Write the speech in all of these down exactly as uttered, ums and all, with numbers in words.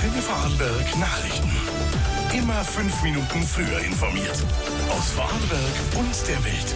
Antenne Vorarlberg Nachrichten. Immer fünf Minuten früher informiert. Aus Vorarlberg und der Welt.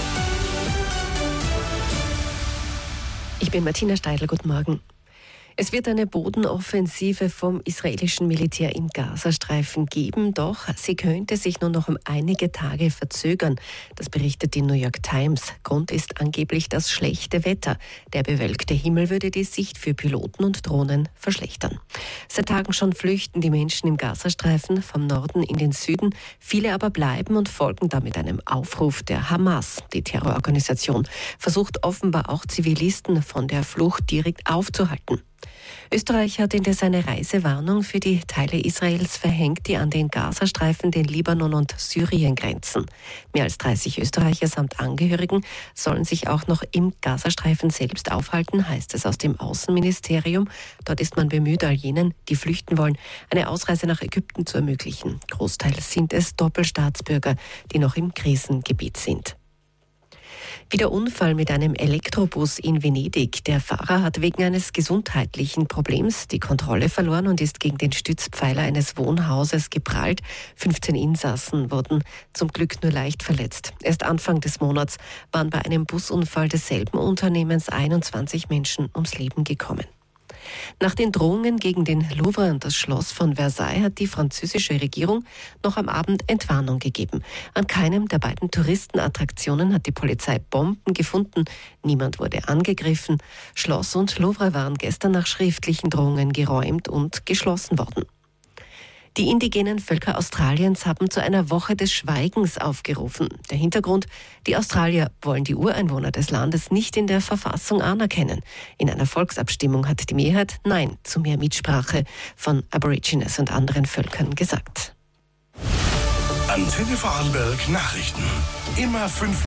Ich bin Martina Steidl, guten Morgen. Es wird eine Bodenoffensive vom israelischen Militär im Gazastreifen geben, doch sie könnte sich nur noch um einige Tage verzögern. Das berichtet die New York Times. Grund ist angeblich das schlechte Wetter. Der bewölkte Himmel würde die Sicht für Piloten und Drohnen verschlechtern. Seit Tagen schon flüchten die Menschen im Gazastreifen vom Norden in den Süden. Viele aber bleiben und folgen damit einem Aufruf der Hamas. Die Terrororganisation versucht offenbar auch Zivilisten von der Flucht direkt aufzuhalten. Österreich hat indes eine Reisewarnung für die Teile Israels verhängt, die an den Gazastreifen, den Libanon und Syrien grenzen. Mehr als dreißig Österreicher samt Angehörigen sollen sich auch noch im Gazastreifen selbst aufhalten, heißt es aus dem Außenministerium. Dort ist man bemüht, all jenen, die flüchten wollen, eine Ausreise nach Ägypten zu ermöglichen. Großteils sind es Doppelstaatsbürger, die noch im Krisengebiet sind. Wie der Unfall mit einem Elektrobus in Venedig. Der Fahrer hat wegen eines gesundheitlichen Problems die Kontrolle verloren und ist gegen den Stützpfeiler eines Wohnhauses geprallt. fünfzehn Insassen wurden zum Glück nur leicht verletzt. Erst Anfang des Monats waren bei einem Busunfall desselben Unternehmens einundzwanzig Menschen ums Leben gekommen. Nach den Drohungen gegen den Louvre und das Schloss von Versailles hat die französische Regierung noch am Abend Entwarnung gegeben. An keinem der beiden Touristenattraktionen hat die Polizei Bomben gefunden. Niemand wurde angegriffen. Schloss und Louvre waren gestern nach schriftlichen Drohungen geräumt und geschlossen worden. Die indigenen Völker Australiens haben zu einer Woche des Schweigens aufgerufen. Der Hintergrund: Die Australier wollen die Ureinwohner des Landes nicht in der Verfassung anerkennen. In einer Volksabstimmung hat die Mehrheit Nein zu mehr Mitsprache von Aborigines und anderen Völkern gesagt. Antenne Vorarlberg Nachrichten. Immer fünf